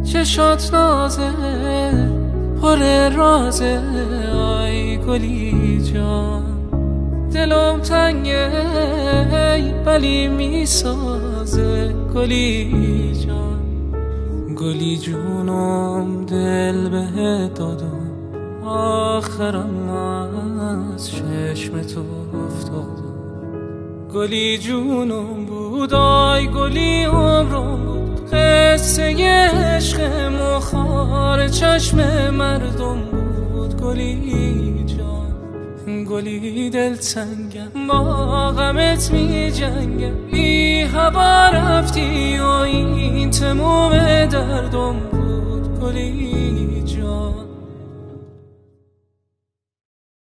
چشات نازه پر رازه، آی گلی جان. دلم تنگه ولی میسازه گلی جان. گلی جونم دل بهت دادم، آخرم از چشم تو افتادم. گلی جونم بود، آی گلی عمرم بود، قصه عشق مخار چشم مردم بود. گلی جان، گلی دلتنگم، با غمت می جنگم. بی هوا رفتی و این تموم دردم بود. گلی جان.